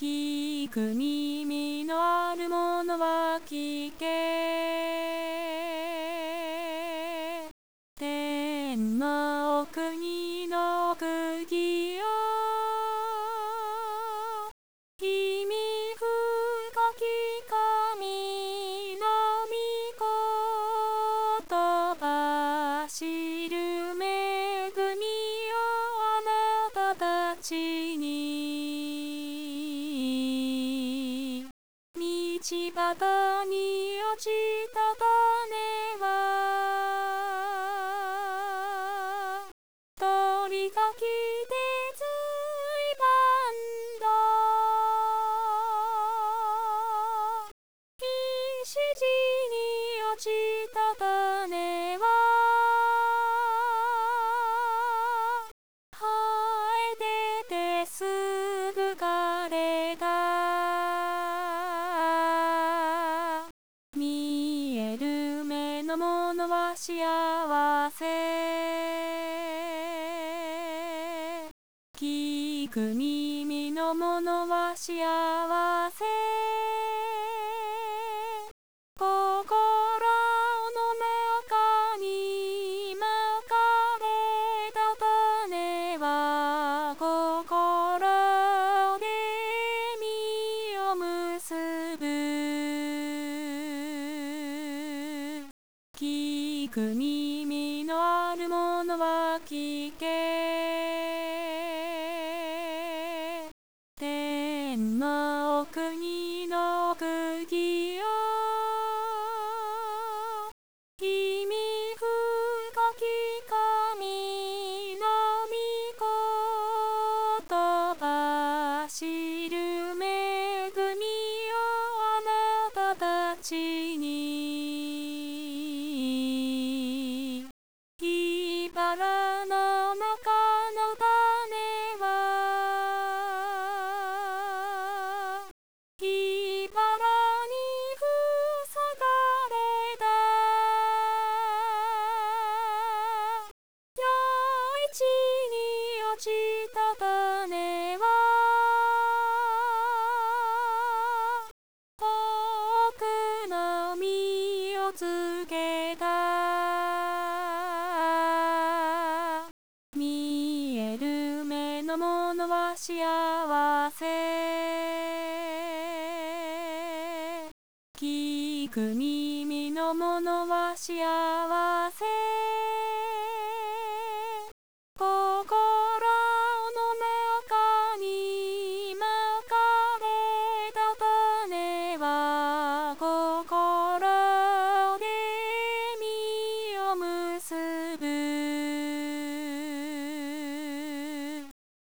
聞く耳のあるものは聞け。天の国の釘よ、君深き神の御言葉知る恵みよ、あなたたちに。道端に落ちた種は鳥が来て随分だ。石地に落ちた種は生えててすぐ枯れた。見える目のものは幸せ。聞く耳のものは幸せ。心の中にまかれた種は心で実を結ぶ。聞く耳のあるものは聞け。天の国の釘よ、君深き神の御言葉知る恵みよ、あなたたちに。茨の中の種は茨に塞がれた。夜市に落ちた種は多くの実をつけた。見える目のものは幸せ。聞く耳のものは幸せ。